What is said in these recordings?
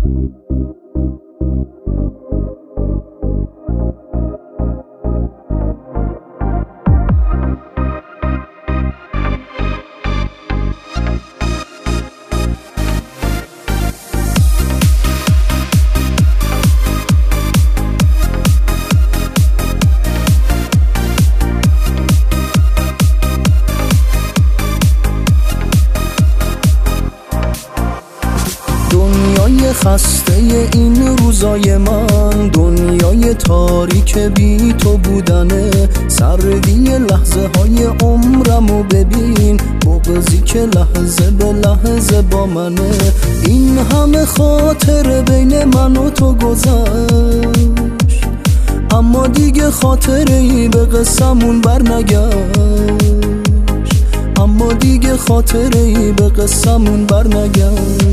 دنیای خسته این روزای من، دنیای تاریک بی تو بودنه. سردی لحظه های عمرمو ببین، بغضی که لحظه به لحظه با منه. این همه خاطر بین من و تو گذشت، اما دیگه خاطره ای به قصمون برنگشت، اما دیگه خاطره ای به قصمون برنگشت.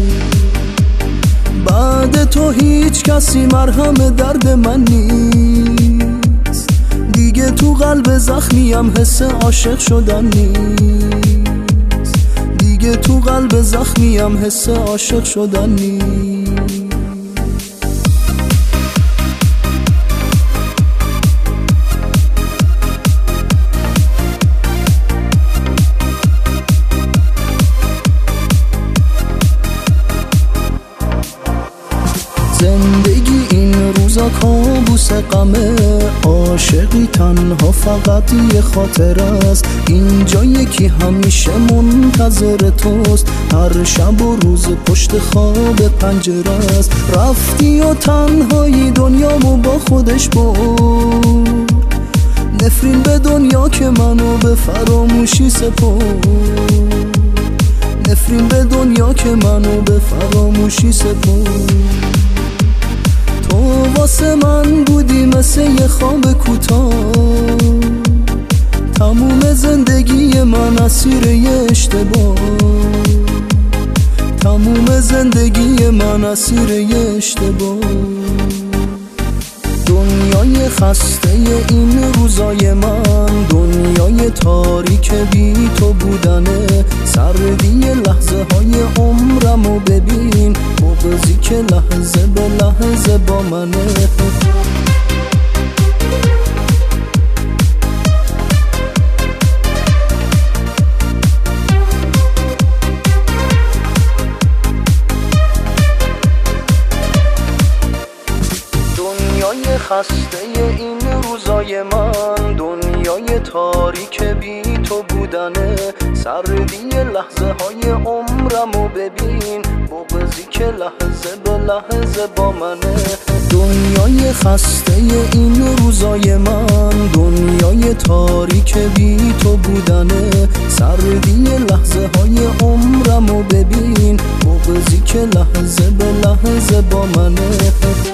بعد تو هیچ کسی مرهم درد من نیست، دیگه تو قلب زخمیم حس عاشق شدن نیست، دیگه تو قلب زخمیم حس عاشق شدن نیست. زندگی این روزا کابوس غمه، عاشقی تنها فقط یه خاطر است. اینجا یکی همیشه منتظر توست، هر شب و روز پشت خواب پنجره است. رفتی و تنهایی دنیامو با خودش برد، نفرین به دنیا که منو به فراموشی سپرد، نفرین به دنیا که منو به فراموشی سپرد. تو واسه من بودی مثل یه خواب کوتاه، تموم زندگی من اسیر یه اشتباه، تموم زندگی من اسیر یه اشتباه. دنیای خسته این روزای من، دنیای تاریک بی تو بودنه. سردی لحظه های عمرمو ببین، بغضی که لحظه به لحظه با منه. دنیای خسته این روزای من، دنیای تاریک بی تو بودنه. سردی لحظه های عمرمو ببین، بغضی که لحظه به لحظه با منه. دنیای خسته این روزای من، دنیای تاریک بی تو بودنه. سردی لحظه های عمرمو ببین، بغضی که لحظه به لحظه با منه.